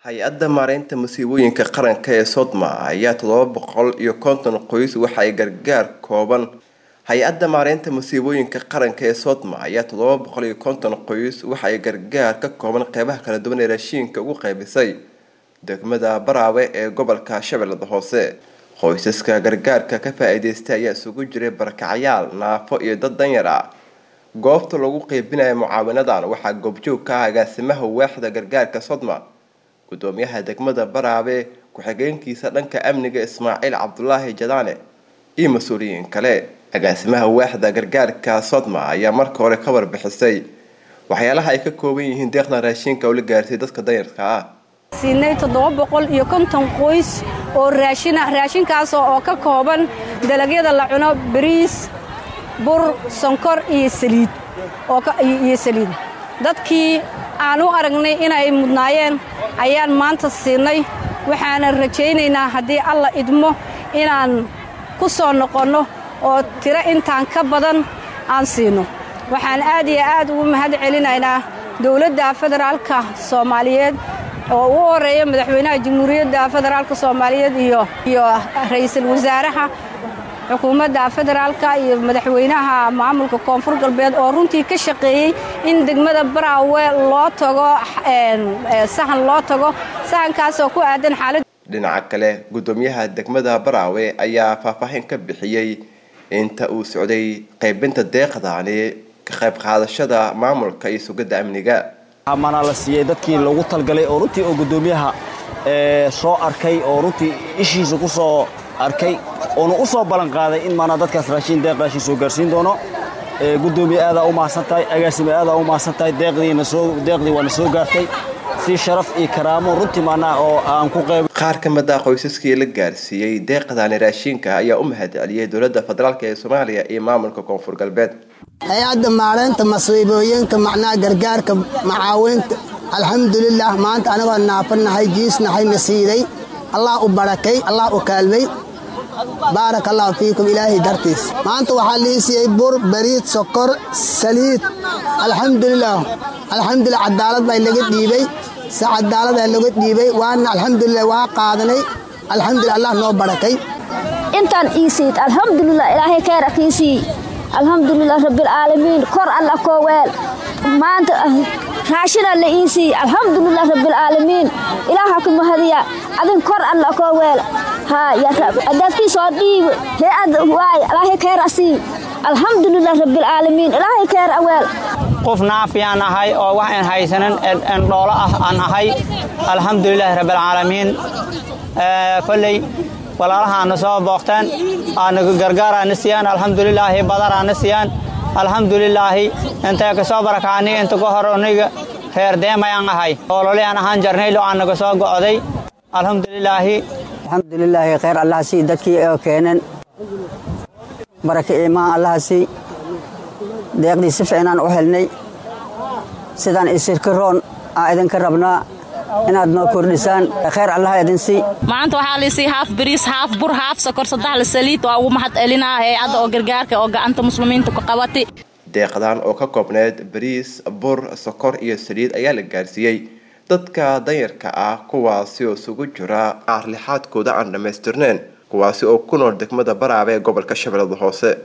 hay-adda maareynta musiibooyinka qaranka ee Sodma ayaa 750 qoys waxa ay gargaar kooban hay-adda maareynta musiibooyinka qaranka ee Sodma ayaa 750 qoys waxa ay gargaar ka kooban qaybaha kala duwan ee raashinka ugu qaybisay degmada Baraawe ee gobolka Shabeellaha Hoose. qoysaska gargaarka ka faa'iideystay ayaa isugu jiray barakacayaal, naafo iyo dad danyar ah. goobta lagu qaybinayo mucaawinadan waxaa goobjoog ka ah agaasimaha waaxda gargaarka Sodma, gudoomiyaha degmada Baraawe, ku-xigeenkiisa dhanka amniga Ismaaciil Cabdullaahi Jadaane iyo mas'uuliyiin kale. agaasimaha waaxda gargaarka Sodma ayaa marka hore ka warbixisay waxyaalaha ay ka kooban yihiin deeqda raashinka oo la gaarsiiyay dadka danyarka ah. siinay 750 qoys oo raashinkaas oo ka kooban dalagyada la cuno, bariis, bur, sonkor iyo saliid. dadkii aan u aragnay inay mudnaayeen ayaan maanta siinay. waxaan rajaynaynaa haddii alla idmo inaan ku soo noqono oo tiro intaan ka badan aan siino. waxaan aad iyo aad ugu mahadcelinaynaa dawladda federaalka Soomaaliyeed oo u horeeya madaxweynaha Jamhuuriyadda Federaalka Soomaaliyeed iyo ra'iisul wasaaraha xukuumadda federaalka iyo madaxweynaha maamulka Koonfur Galbeed oo runtii ka shaqeeyay in degmada Baraawe loo tago sahankaas oo ku aadan xaalad. dhinaca kale, gudoomiyaha degmada Baraawe ayaa faahfaahin ka bixiyay inta uu socday qaybinta deeqdaani ka qayb qaadashada maamulka iyo sugidda amniga. amana la siiyay dadkii loogu talgalay oo runtii oo gudoomiyaha soo arkay oo runtii ishiisa ku soo arkay oo u soo balan qaaday in maana dadkaas raashin soo gaarsiin doono. gudoomiye aad u maasantahay, agaasime aad u maasantahay, deeqdii waana soo gaartay si sharaf iyo karaamo runtii maana oo aan ku qayb. qaar ka mid ah qoysaskii la gaarsiiyay deeqdan raashinka ayaa u mahadceliyay dowladda federaalka ee Soomaaliya iyo maamulka Koonfur Galbeed. hay-adda maareynta musiibooyinka macnaha gargaarka macaawinta alxamdulillaah maanta anagoo naafanahay jiisnahay nasiiday. allah u barakay, allah u kaalmay, baarakallahu fiikum ilaahay dartiis. maanta waxaa lii siiyey bur, bariid, sokor, saliid. alxamdulillaah cadaalad baa laga dhiibay, si cadaalad baa laga dhiibay, waana alxamdulillaah waa qaadanay. alxamdulillaah allah noo barakay. intaan iisiid alxamdulillaah ilaahay khayr akiisii. alxamdulillaah rabbil aalamiin, kor alla koo weel. maanta raashina la iisii. alxamdulillaah rabbil aalamiin, ilaaha ku mahadiya adin kor alla koo weel. ya rab adafkii soo dhiib hay-ad waay ilaahay khayr asii. alxamdulillaah rabbil aalamiin, ilaahay khayr aweel. qof naafiyaan ahay oo wax aan haysanin dhoolo ah aan ahay. alxamdulillaah rabbil aalamiin. kolley walaalahaana soo booqtaan aanaga gargaaraana siiyaan. alxamdulilaahi badaraana siiyaan. alxamdulilaahi intay ka soo barakaanay inta ka hor aniga reer deemayaan ahay olole aan ahaan jarnaylo aanaga soo go'day. alxamdulilaahi khayr allah si dadkii ee keenan baraka iimaan allah si deeqdii si fiican u helnay. sidaan isirkaroon aadan ka rabnaa inaad noo kordhisaan. khayr allah idin si. maanta waxaa la siiyay haaf bariis, haaf bur, haaf sokor, saddex saliid. waa ugu mahadcelinahay hay'adda oo gargaarka oo gacanta muslimiinta ku qabatay. deeqdan oo ka koobneed bariis, bur, sokor iyo saliid ayaa la gaarsiiyay dadka danyarka ah, kuwaasi oo isugu jira qaar lixaadkooda aan dhammaystirnayn, kuwaasi oo ku nool degmada Baraawe ee gobolka Shabeellaha Hoose.